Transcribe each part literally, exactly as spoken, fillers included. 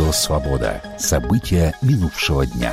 Радио «Свобода». События минувшего дня.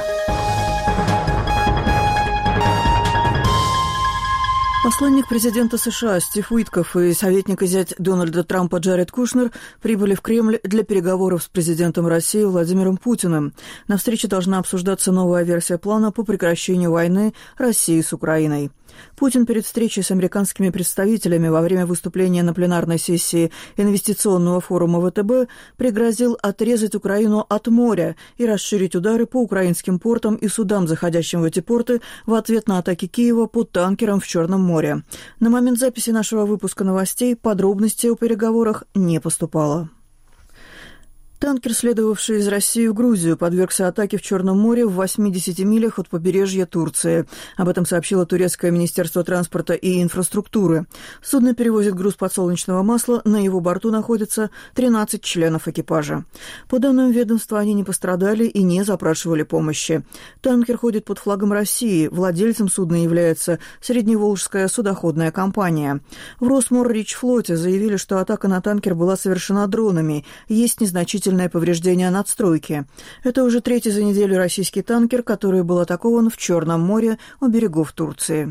Посланник президента США Стив Уиткоф и советник и зять Дональда Трампа Джаред Кушнер прибыли в Кремль для переговоров с президентом России Владимиром Путиным. На встрече должна обсуждаться новая версия плана по прекращению войны России с Украиной. Путин перед встречей с американскими представителями во время выступления на пленарной сессии инвестиционного форума вэ тэ бэ пригрозил отрезать Украину от моря и расширить удары по украинским портам и судам, заходящим в эти порты, в ответ на атаки Киева по танкерам в Черном море. На момент записи нашего выпуска новостей подробностей о переговорах не поступало. Танкер, следовавший из России в Грузию, подвергся атаке в Черном море в восьмидесяти милях от побережья Турции. Об этом сообщило турецкое министерство транспорта и инфраструктуры. Судно перевозит груз подсолнечного масла, на его борту находится тринадцать членов экипажа. По данным ведомства, они не пострадали и не запрашивали помощи. Танкер ходит под флагом России. Владельцем судна является Средневолжская судоходная компания. В Росморричфлоте заявили, что атака на танкер была совершена дронами. Есть незначительные повреждения надстройки. Это уже третий за неделю российский танкер, который был атакован в Черном море у берегов Турции.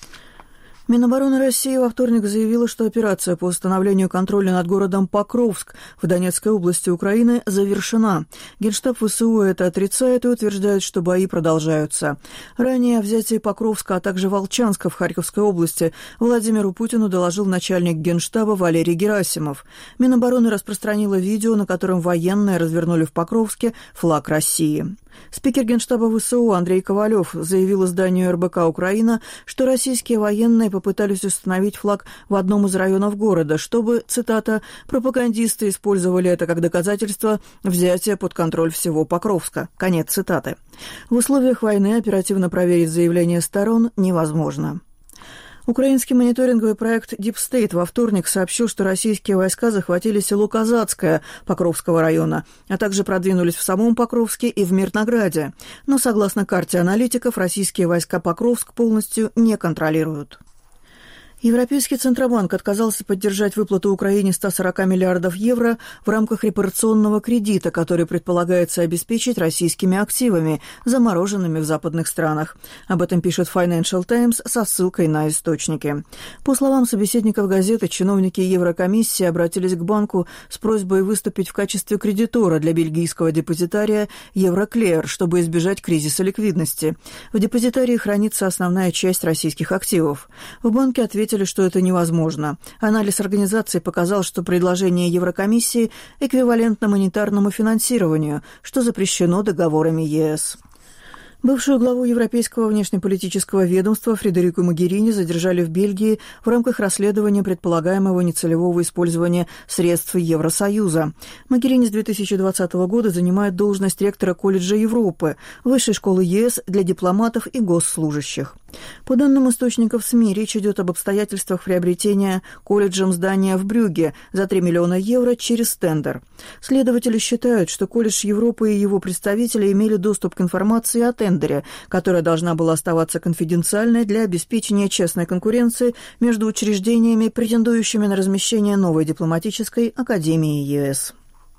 Минобороны России во вторник заявила, что операция по установлению контроля над городом Покровск в Донецкой области Украины завершена. Генштаб вэ эс у это отрицает и утверждает, что бои продолжаются. Ранее о взятии Покровска, а также Волчанска в Харьковской области Владимиру Путину доложил начальник Генштаба Валерий Герасимов. Минобороны распространила видео, на котором военные развернули в Покровске флаг России. Спикер Генштаба вэ эс у Андрей Ковалев заявил изданию эр бэ ка «Украина», что российские военные попытались установить флаг в одном из районов города, чтобы, цитата, «пропагандисты использовали это как доказательство взятия под контроль всего Покровска». Конец цитаты. В условиях войны оперативно проверить заявления сторон невозможно. Украинский мониторинговый проект Deep State во вторник сообщил, что российские войска захватили село Казацкое Покровского района, а также продвинулись в самом Покровске и в Мирнограде. Но, согласно карте аналитиков, российские войска Покровск полностью не контролируют. Европейский Центробанк отказался поддержать выплату Украине ста сорока миллиардов евро в рамках репарационного кредита, который предполагается обеспечить российскими активами, замороженными в западных странах. Об этом пишет Financial Times со ссылкой на источники. По словам собеседников газеты, чиновники Еврокомиссии обратились к банку с просьбой выступить в качестве кредитора для бельгийского депозитария Евроклеер, чтобы избежать кризиса ликвидности. В депозитарии хранится основная часть российских активов. В банке ответили, что это невозможно. Анализ организации показал, что предложение Еврокомиссии эквивалентно монетарному финансированию, что запрещено договорами е эс. Бывшую главу Европейского внешнеполитического ведомства Фредерику Могерини задержали в Бельгии в рамках расследования предполагаемого нецелевого использования средств Евросоюза. Могерини с две тысячи двадцатого года занимает должность ректора колледжа Европы, высшей школы е эс для дипломатов и госслужащих. По данным источников СМИ, речь идет об обстоятельствах приобретения колледжем здания в Брюгге за три миллиона евро через тендер. Следователи считают, что колледж Европы и его представители имели доступ к информации о тендере, которая должна была оставаться конфиденциальной для обеспечения честной конкуренции между учреждениями, претендующими на размещение новой дипломатической академии е эс.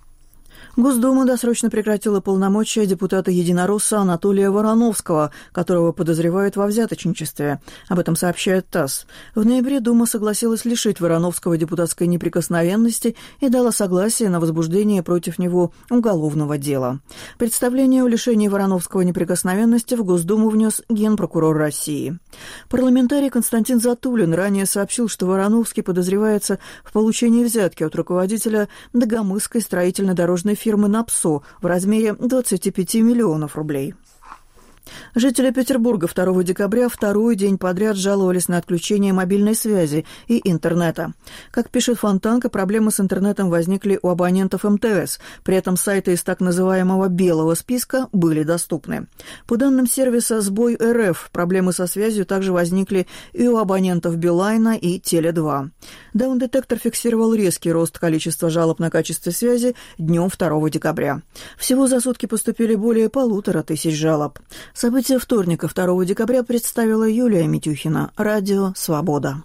Госдума досрочно прекратила полномочия депутата «Единоросса» Анатолия Вороновского, которого подозревают во взяточничестве. Об этом сообщает ТАСС. В ноябре Дума согласилась лишить Вороновского депутатской неприкосновенности и дала согласие на возбуждение против него уголовного дела. Представление о лишении Вороновского неприкосновенности в Госдуму внес генпрокурор России. Парламентарий Константин Затулин ранее сообщил, что Вороновский подозревается в получении взятки от руководителя Дагомысской строительно-дорожной фирмы фирмы «Напсо» в размере двадцати пяти миллионов рублей. Жители Петербурга второго декабря второй день подряд жаловались на отключение мобильной связи и интернета. Как пишет Фонтанка, проблемы с интернетом возникли у абонентов эм тэ эс, при этом сайты из так называемого «белого списка» были доступны. По данным сервиса «Сбой эр эф», проблемы со связью также возникли и у абонентов Билайна и Теле два. Даун-детектор фиксировал резкий рост количества жалоб на качество связи днем второго декабря. Всего за сутки поступили более полутора тысяч жалоб. События вторника, второго декабря, представила Юлия Митюхина. Радио «Свобода».